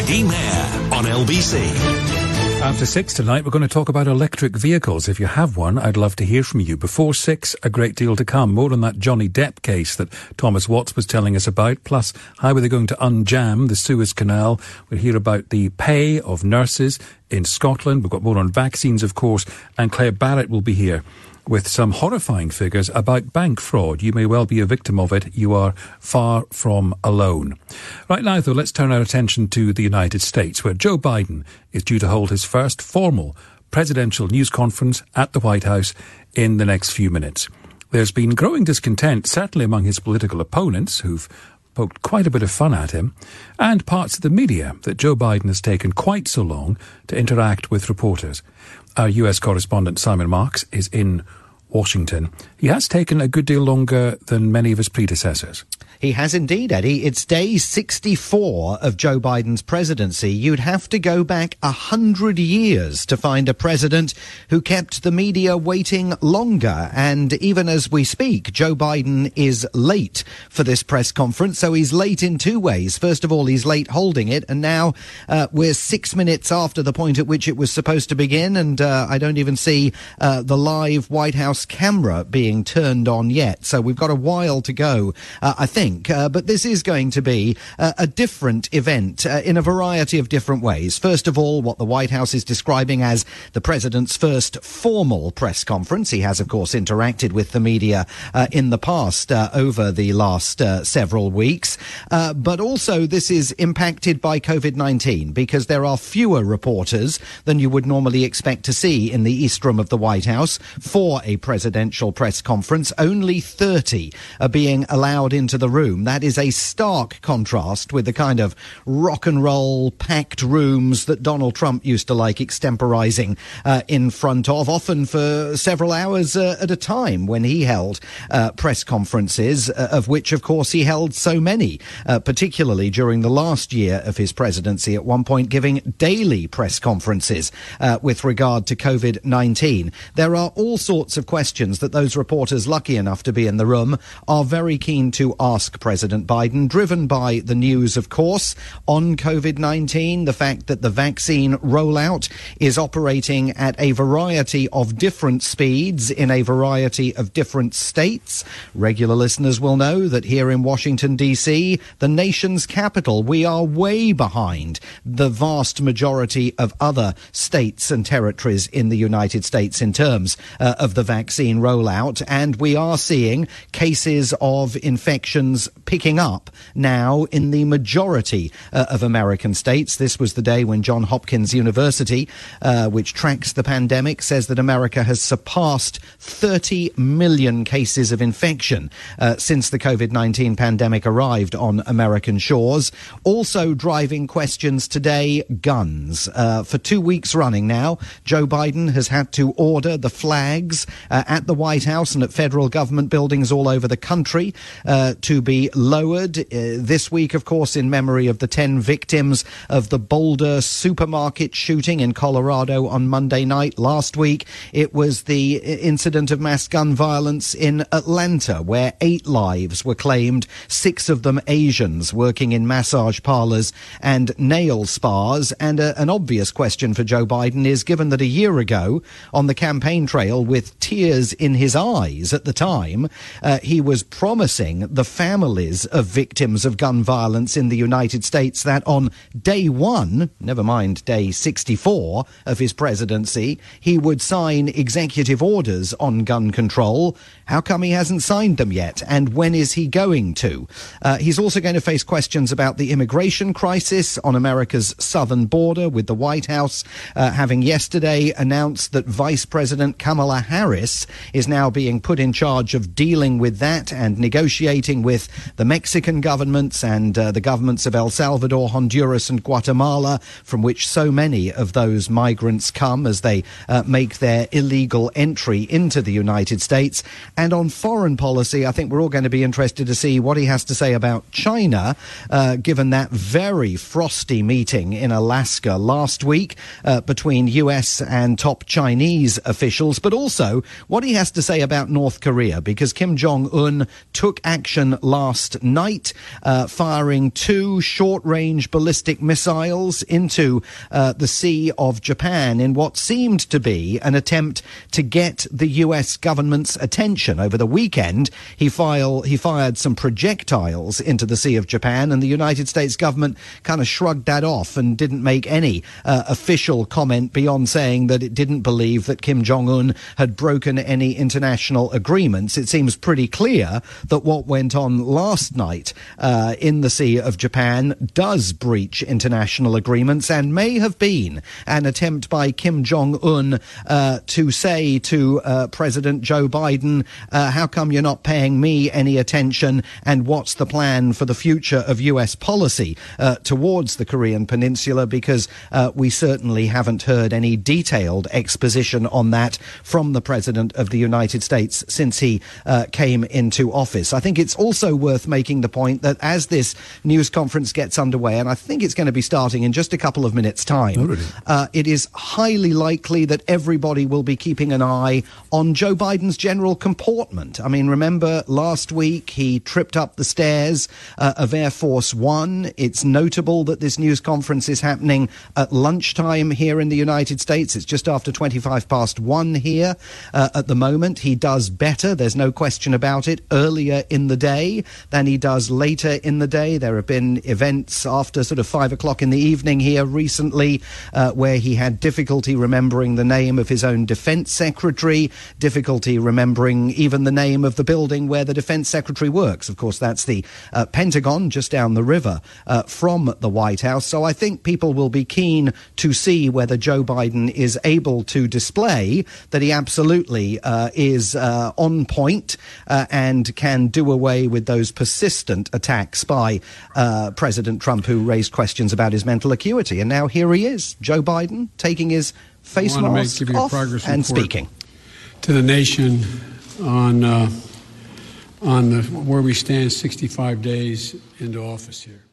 Eddie Mair on LBC. After 6 tonight, we're going to talk about electric vehicles. If you have one, I'd love to hear from you. Before 6, a great deal to come. More on that Johnny Depp case that Thomas Watts was telling us about. Plus, how are they going to unjam the Suez Canal? We'll hear about the pay of nurses in Scotland. We've got more on vaccines, of course. And Claire Barrett will be here with some horrifying figures about bank fraud. You may well be a victim of it. You are far from alone. Right now, though, let's turn our attention to the United States, where Joe Biden is due to hold his first formal presidential news conference at the White House in the next few minutes. There's been growing discontent, certainly among his political opponents, who've poked quite a bit of fun at him, and parts of the media, that Joe Biden has taken quite so long to interact with reporters. Our US correspondent Simon Marks is in Washington. He has taken a good deal longer than many of his predecessors. He has indeed, Eddie. It's day 64 of Joe Biden's presidency. You'd have to go back 100 years to find a president who kept the media waiting longer. And even as we speak, Joe Biden is late for this press conference. So he's late in two ways. First of all, he's late holding it. And now we're 6 minutes after the point at which it was supposed to begin. And I don't even see the live White House camera being turned on yet. So we've got a while to go, I think. But this is going to be a different event in a variety of different ways. First of all, what the White House is describing as the president's first formal press conference. He has, of course, interacted with the media in the past over the last several weeks. But also this is impacted by COVID-19 because there are fewer reporters than you would normally expect to see in the East Room of the White House for a presidential press conference. Only 30 are being allowed into the room. That is a stark contrast with the kind of rock and roll packed rooms that Donald Trump used to like extemporizing in front of, often for several hours at a time when he held press conferences, of which, of course, he held so many, particularly during the last year of his presidency, at one point giving daily press conferences with regard to COVID-19. There are all sorts of questions that those reporters lucky enough to be in the room are very keen to ask President Biden, driven by the news, of course, on COVID-19, the fact that the vaccine rollout is operating at a variety of different speeds in a variety of different states. Regular listeners will know that here in Washington, D.C., the nation's capital, we are way behind the vast majority of other states and territories in the United States in terms of the vaccine rollout. And we are seeing cases of infections picking up now in the majority of American states. This was the day when Johns Hopkins University, which tracks the pandemic, says that America has surpassed 30 million cases of infection since the COVID-19 pandemic arrived on American shores. Also driving questions today, guns. For 2 weeks running now, Joe Biden has had to order the flags at the White House and at federal government buildings all over the country to be lowered. This week, of course, in memory of the 10 victims of the Boulder supermarket shooting in Colorado on Monday night. Last week, it was the incident of mass gun violence in Atlanta, where 8 lives were claimed, 6 of them Asians working in massage parlors and nail spas. And an obvious question for Joe Biden is, given that a year ago, on the campaign trail with tears in his eyes at the time, he was promising the families of victims of gun violence in the United States that on day 1, never mind day 64 of his presidency, he would sign executive orders on gun control. How come he hasn't signed them yet? And when is he going to? He's also going to face questions about the immigration crisis on America's southern border, with the White House having yesterday announced that Vice President Kamala Harris is now being put in charge of dealing with that and negotiating with the Mexican governments and the governments of El Salvador, Honduras and Guatemala, from which so many of those migrants come as they make their illegal entry into the United States. And on foreign policy, I think we're all going to be interested to see what he has to say about China, given that very frosty meeting in Alaska last week between US and top Chinese officials, but also what he has to say about North Korea, because Kim Jong-un took action last night, firing 2 short-range ballistic missiles into the Sea of Japan in what seemed to be an attempt to get the US government's attention. Over the weekend, he fired some projectiles into the Sea of Japan, and the United States government kind of shrugged that off and didn't make any official comment beyond saying that it didn't believe that Kim Jong-un had broken any international agreements. It seems pretty clear that what went on last night in the Sea of Japan does breach international agreements and may have been an attempt by Kim Jong-un to say to President Joe Biden, how come you're not paying me any attention, and what's the plan for the future of US policy towards the Korean Peninsula, because we certainly haven't heard any detailed exposition on that from the President of the United States since he came into office. I think it's also worth making the point that as this news conference gets underway, and I think it's going to be starting in just a couple of minutes' time, it is highly likely that everybody will be keeping an eye on Joe Biden's general comportment. I mean, remember last week he tripped up the stairs of Air Force One. It's notable that this news conference is happening at lunchtime here in the United States. It's just after 1:25 here at the moment. He does better, there's no question about it, earlier in the day than he does later in the day. There have been events after sort of 5 o'clock in the evening here recently where he had difficulty remembering the name of his own defense secretary, difficulty remembering even the name of the building where the defense secretary works. Of course, that's the Pentagon just down the river from the White House. So I think people will be keen to see whether Joe Biden is able to display that he absolutely is on point and can do away with those persistent attacks by President Trump, who raised questions about his mental acuity. And now here he is, Joe Biden, taking his face mask off and speaking to the nation on where we stand 65 days into office here.